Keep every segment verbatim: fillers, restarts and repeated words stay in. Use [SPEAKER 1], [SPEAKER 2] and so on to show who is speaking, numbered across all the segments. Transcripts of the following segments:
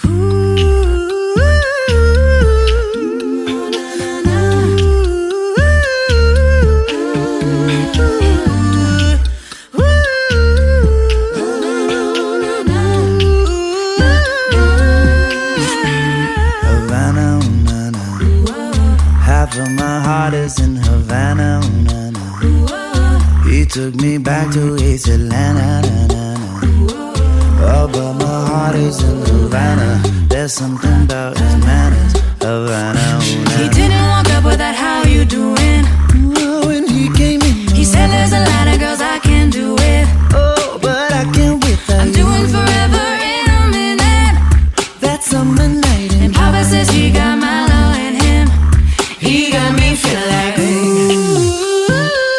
[SPEAKER 1] But my heart is in Havana, ooh, na, na. He took me back to East Atlanta, na, na, na. Oh, but my heart is in Havana. There's something about his manners, Havana, ooh, na, na.
[SPEAKER 2] He didn't walk up with that, how you doing?
[SPEAKER 1] Oh, when he came in,
[SPEAKER 2] he said there's a lot of girls I can do it.
[SPEAKER 1] Oh, but I can't wait that
[SPEAKER 2] I'm doing forever in a minute.
[SPEAKER 1] That summer night in
[SPEAKER 2] and Papa says he got my love in him. He got me feeling like, ooh,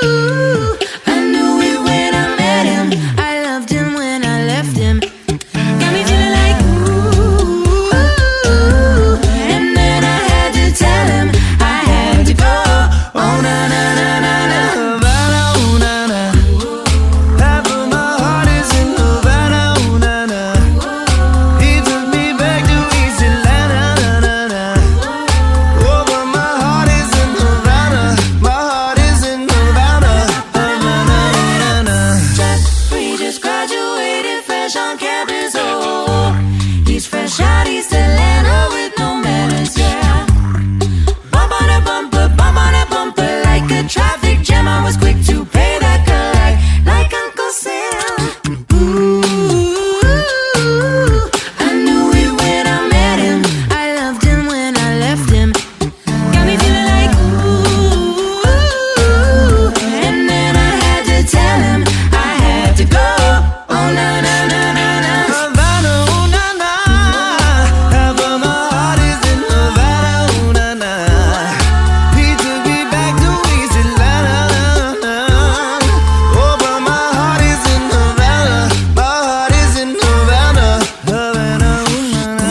[SPEAKER 2] I knew it when I met him. I loved him when I left him. Got me feeling like, ooh, and then I had to tell him I had to go. Oh, na, na, na, na, na.
[SPEAKER 1] Havana, ooh, na, na. Half of my heart is in Havana, ooh, na, na. He took me back to East Atlanta, na, na, na. Oh, but my heart is in Havana. My heart is in Havana, Havana, ooh, na, na.
[SPEAKER 2] Jeffrey just graduated fresh on campus, oh. He's fresh out East Atlanta with no manners, yeah. Bump on a bumper, bump on a bumper like a traffic jam. I was quick to pay that girl like, like Uncle Sam. Ooh, I knew it when I met him. I loved him when I left him. Got me feeling like, ooh, and then I had to tell him I had to go. Oh, na, na, na, na, na.
[SPEAKER 1] Havana, ooh, na, na. Half of my heart is in Havana, ooh, na, na. He took me back to East Atlanta, na, na. Oh, but my heart is in Havana. My heart is in Havana, Havana, ooh, na, na.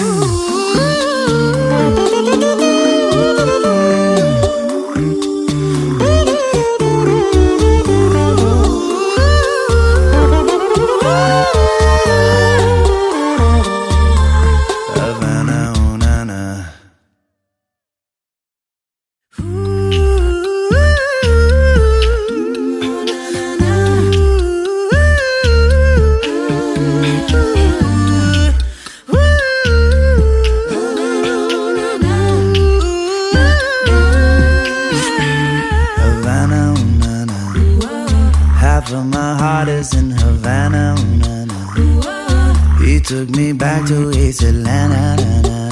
[SPEAKER 1] Havana, ooh, na, na. Havana, ooh, na, na. Half of my heart is in Havana, ooh, na, na. He took me back to East Atlanta, na, na.